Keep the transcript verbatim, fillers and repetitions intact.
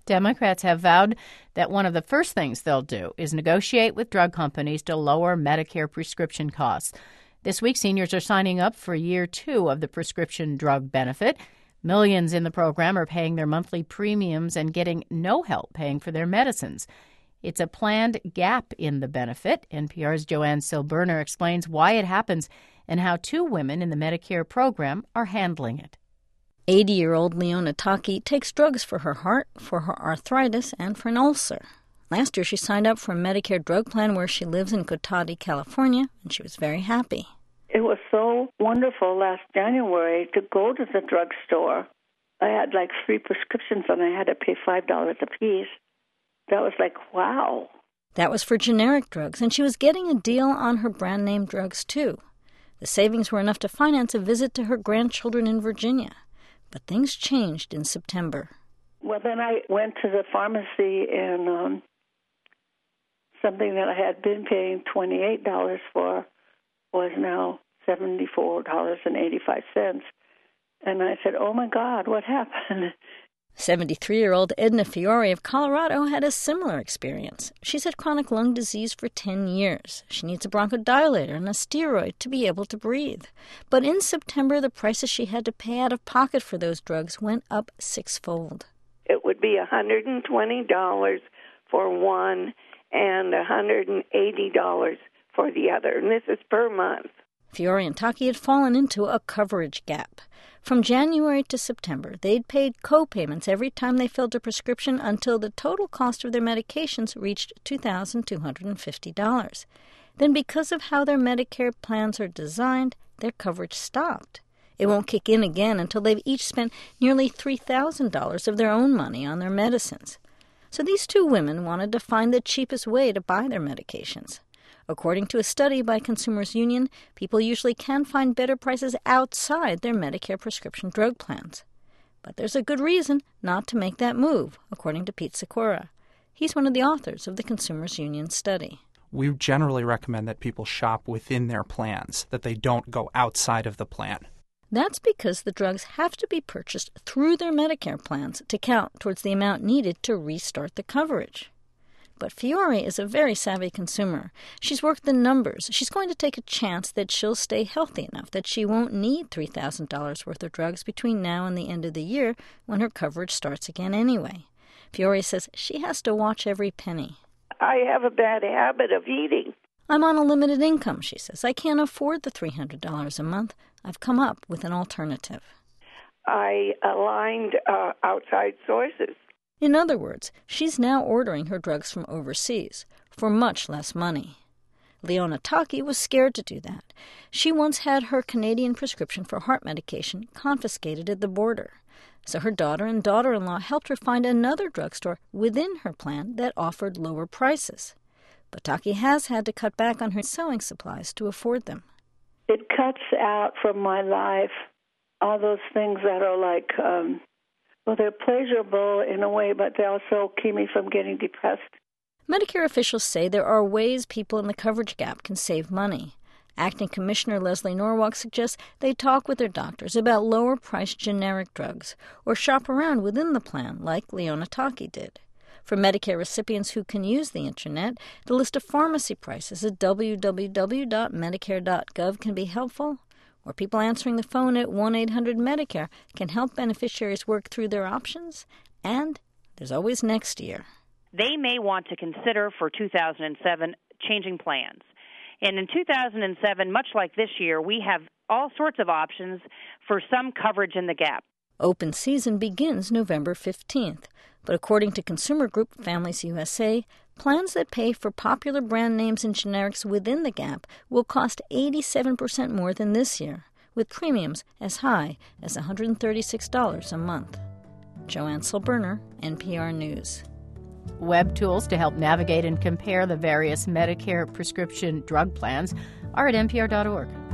Democrats have vowed that one of the first things they'll do is negotiate with drug companies to lower Medicare prescription costs. This week, seniors are signing up for year two of the prescription drug benefit. Millions in the program are paying their monthly premiums and getting no help paying for their medicines. It's a planned gap in the benefit. N P R's Joanne Silberner explains why it happens and how two women in the Medicare program are handling it. eighty-year-old Leona Taki takes drugs for her heart, for her arthritis, and for an ulcer. Last year, she signed up for a Medicare drug plan where she lives in Cotati, California, and she was very happy. It was so wonderful last January to go to the drugstore. I had like three prescriptions, and I had to pay five dollars a piece. That was like, wow. That was for generic drugs, and she was getting a deal on her brand-name drugs, too. The savings were enough to finance a visit to her grandchildren in Virginia. But things changed in September. Well, then I went to the pharmacy, and um, something that I had been paying twenty-eight dollars for was now seventy-four dollars and eighty-five cents. And I said, oh, my God, what happened? seventy-three-year-old Edna Fiore of Colorado had a similar experience. She's had chronic lung disease for ten years. She needs a bronchodilator and a steroid to be able to breathe. But in September, the prices she had to pay out of pocket for those drugs went up sixfold. It would be one hundred twenty dollars for one and one hundred eighty dollars for the other, and this is per month. Fiore and Taki had fallen into a coverage gap. From January to September, they'd paid co-payments every time they filled a prescription until the total cost of their medications reached two thousand two hundred fifty dollars. Then, because of how their Medicare plans are designed, their coverage stopped. It won't kick in again until they've each spent nearly three thousand dollars of their own money on their medicines. So these two women wanted to find the cheapest way to buy their medications. According to a study by Consumers Union, people usually can find better prices outside their Medicare prescription drug plans. But there's a good reason not to make that move, according to Pete Sikora. He's one of the authors of the Consumers Union study. We generally recommend that people shop within their plans, that they don't go outside of the plan. That's because the drugs have to be purchased through their Medicare plans to count towards the amount needed to restart the coverage. But Fiore is a very savvy consumer. She's worked the numbers. She's going to take a chance that she'll stay healthy enough that she won't need three thousand dollars worth of drugs between now and the end of the year when her coverage starts again anyway. Fiore says she has to watch every penny. I have a bad habit of eating. I'm on a limited income, she says. I can't afford the three hundred dollars a month. I've come up with an alternative. I aligned uh, outside sources. In other words, she's now ordering her drugs from overseas for much less money. Leona Taki was scared to do that. She once had her Canadian prescription for heart medication confiscated at the border. So her daughter and daughter-in-law helped her find another drugstore within her plan that offered lower prices. But Taki has had to cut back on her sewing supplies to afford them. It cuts out from my life all those things that are like... Um, Well, they're pleasurable in a way, but they also keep me from getting depressed. Medicare officials say there are ways people in the coverage gap can save money. Acting Commissioner Leslie Norwalk suggests they talk with their doctors about lower-priced generic drugs or shop around within the plan like Leona Taki did. For Medicare recipients who can use the Internet, the list of pharmacy prices at w w w dot medicare dot gov can be helpful. Or people answering the phone at one eight hundred Medicare can help beneficiaries work through their options. And there's always next year. They may want to consider for two thousand seven changing plans. And in two thousand seven, much like this year, we have all sorts of options for some coverage in the gap. Open season begins November fifteenth. But according to consumer group Families U S A, plans that pay for popular brand names and generics within the gap will cost eighty-seven percent more than this year, with premiums as high as one hundred thirty-six dollars a month. Joanne Silberner, N P R News. Web tools to help navigate and compare the various Medicare prescription drug plans are at N P R dot org.